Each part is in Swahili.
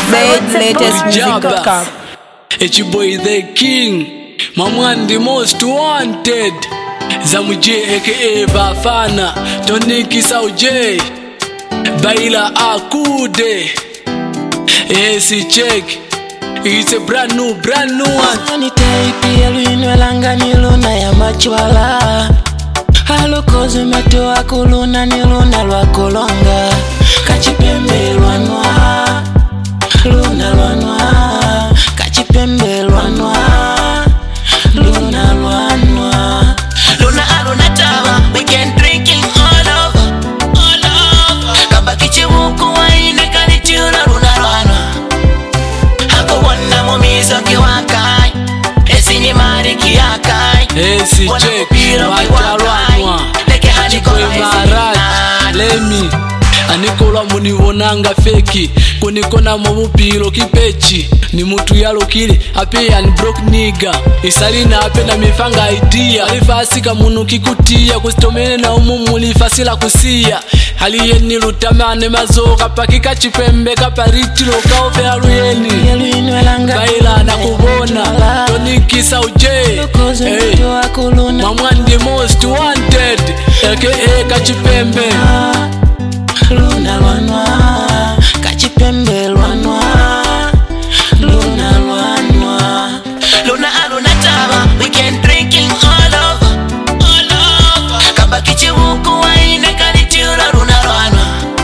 ZLatestmusic.com. It's your boy the king, my man the most wanted. Zamuje aka Bafana, Toniki Sauje, Baila Akude. Yes, check. It's a brand new one. Nitaipi yaluinwelanga niluna ya machwala. Halukozi metoa kuluna niluna lwa kolonga. Kachipembe lwanwa, luna lwanwa. Kachipembe lwanwa, luna lwanwa. Luna tawa, weekend drinking all over. Kamba kichiwuku waine kanichula luna lwanwa. Hako wana momizo kiwakai, esi ni mariki yakai. Esi check, wajalwanwa. Chikwe maraj, lemi Anikola muniwonanga feki kunikona mubupilo kipechi ni mutu yalukili apia ni broke nigga isalina apena mifanga idea alifasika munu kikutia kusitomene na mulifasila kusia haliye nilutamane mazoka pakika chipembe kaparichilo kaufe haluyeni baila na kubona Toniki Sauje Mamwandi most wanted aka Kachipembe Luna lwanwa, kachipembe lwanwa. Luna lwanwa. Luna tawa, weekend drinking all over. Kamba kichiwuku waine kanichula luna lwanwa.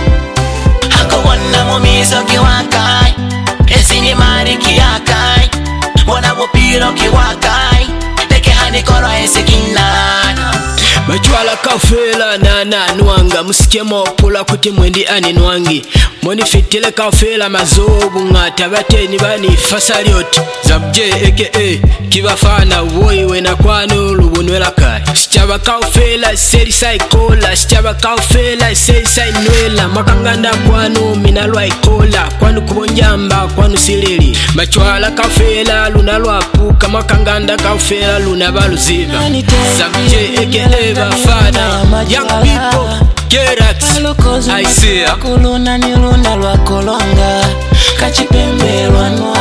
Hako wana momizo kiwakai, esi ni mariki yakai. Wana wupiro kiwakai, leke hanikoro esi kinana. Machwala kaufela na nwanga musike mopula kuti mwendi ani nwangi moni fitile kaufela mazobu ngata bateni bani fasaliot zabje aka kibafana woi wena kwanu lubunwela kai sichaba kaufela seri sai kola sichaba kaufela seri sai nwela makanganda kwanu minalwa ikola kwanu kubonjamba kwanu silili machwala kaufela lunalwa puka makanganda kaufela lunabaluziba zabje aka Bafana, young people, get it. I see ya. Kuluna niluna lwa kolonga. Kachipembe lwanwa,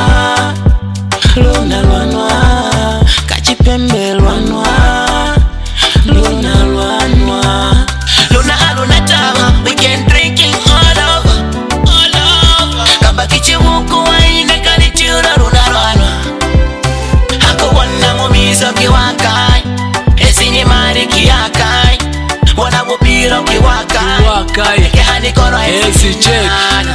luna lwanwa. Kachipembe lwanwa, luna lwanwa. Luna tawa, weekend drinking all over. Kamba kichiwuku waine kanichula luna lwanwa. Hako wana momizo kiwakai, esi ni mariki yakai. Wana wupiro kiwakai, leke hanikoro esi check.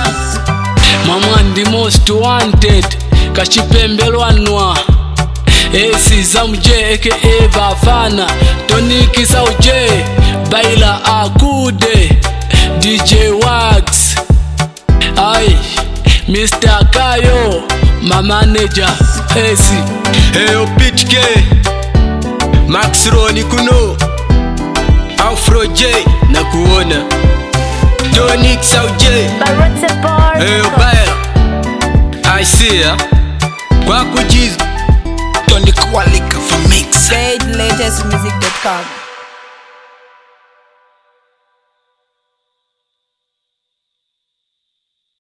Mamwandi most wanted Kachipembe lwanwa. Esi Zamuje aka Bafana, Toniki Sauje, Baila Akude, DJ Wax, ay Mr. Kayo, my manager. Esi Heyo Pitch K Max Roni kuno Afro J na kuona Toniki Sauje Heyo Baila I see ya kwa kujizu ZLatestmusic.com.